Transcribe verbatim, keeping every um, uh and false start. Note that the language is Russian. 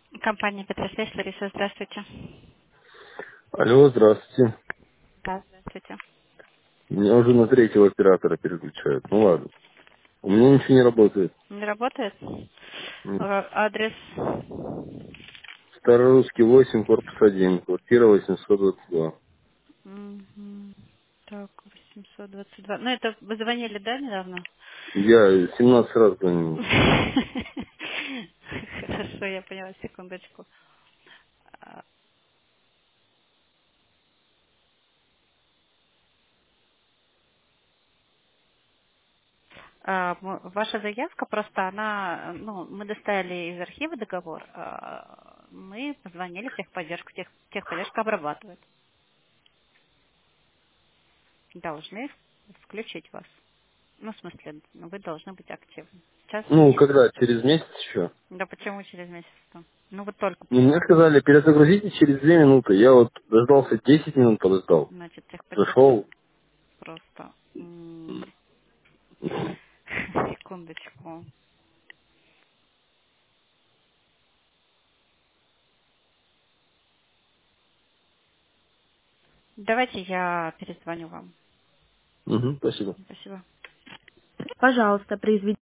Компания Петросвязь, Лариса, здравствуйте. Алло, здравствуйте. Да, здравствуйте. Меня уже на третьего оператора переключают. Ну ладно. У меня ничего не работает. Не работает? М. Э, Адрес. Старорусский восемь, корпус один, квартира восемьсот двадцать два. Мгм. Так, восемьсот двадцать два. Ну, это вы звонили, да, недавно? Я семнадцать раз звонил. Хорошо, я поняла, секундочку. А, а, м- Ваша заявка просто, она, ну, мы доставили из архива договор, а, мы позвонили в техподдержку, тех, техподдержка обрабатывает. Должны включить вас. Ну, в смысле, ну, вы должны быть активны. Сейчас Ну, есть. когда? Через месяц еще? Да почему через месяц-то? Ну, вы только Ну, мне пришли. сказали, перезагрузите через две минуты. Я вот дождался десять минут, подождал. Значит, техподдержка Зашел. просто... м, Секундочку. Давайте я перезвоню вам. Угу, спасибо. Спасибо. Пожалуйста, произведите